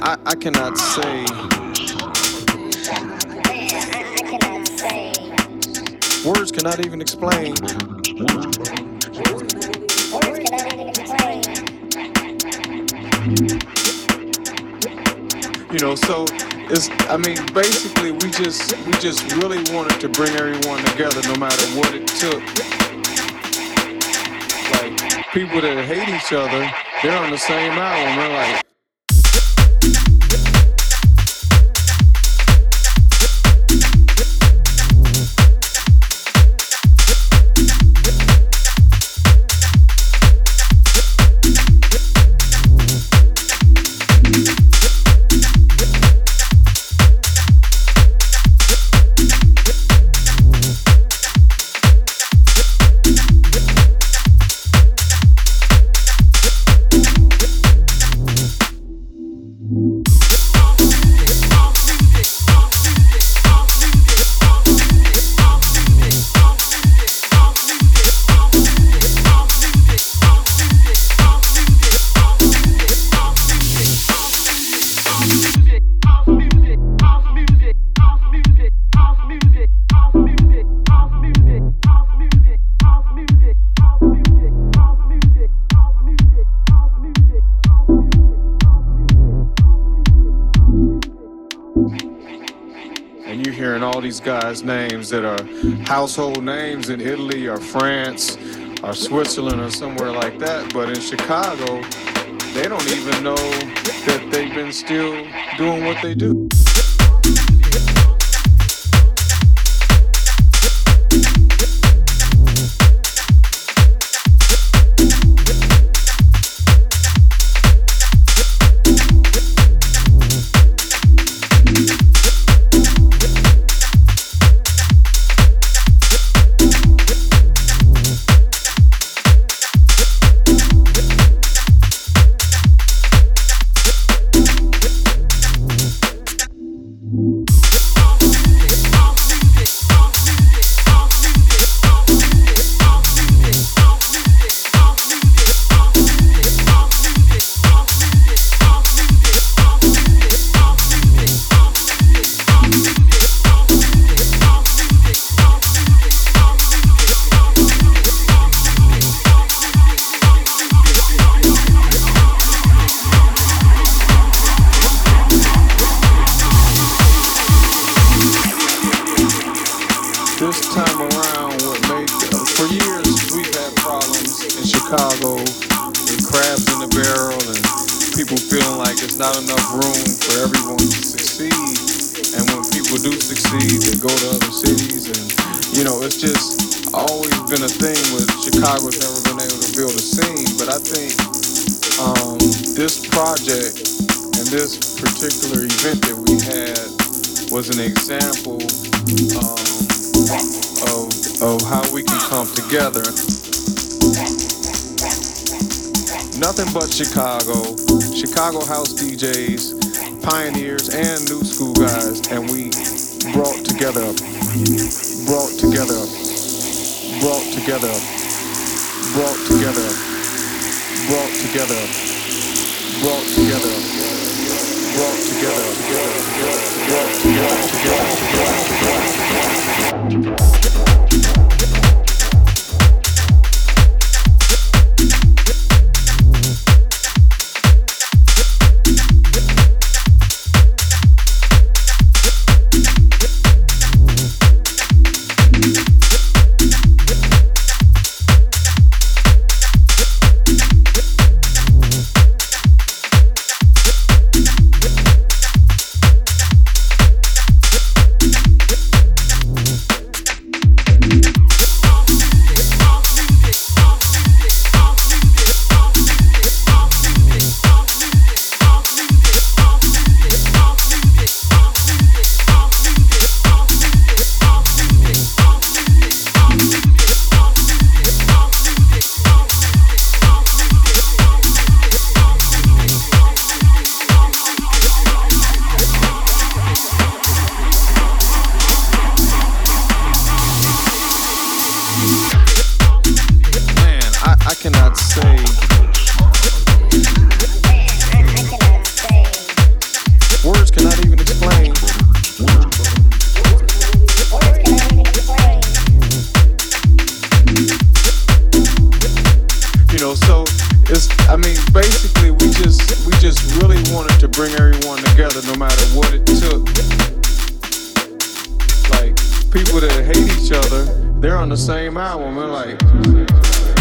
I cannot say. Words cannot even explain. You know, so it's. I mean, basically, we just really wanted to bring everyone together, no matter what it took. Like people that hate each other, they're on the same album. They're like. These guys' names that are household names in Italy or France or Switzerland or somewhere like that, but in Chicago, they don't even know that they've been still doing what they do. Was an example of how we can come together. Nothing but Chicago house DJs, pioneers and new school guys, and we brought together I mean, basically, we just really wanted to bring everyone together, no matter what it took. Like people that hate each other, they're on the same album. They're like.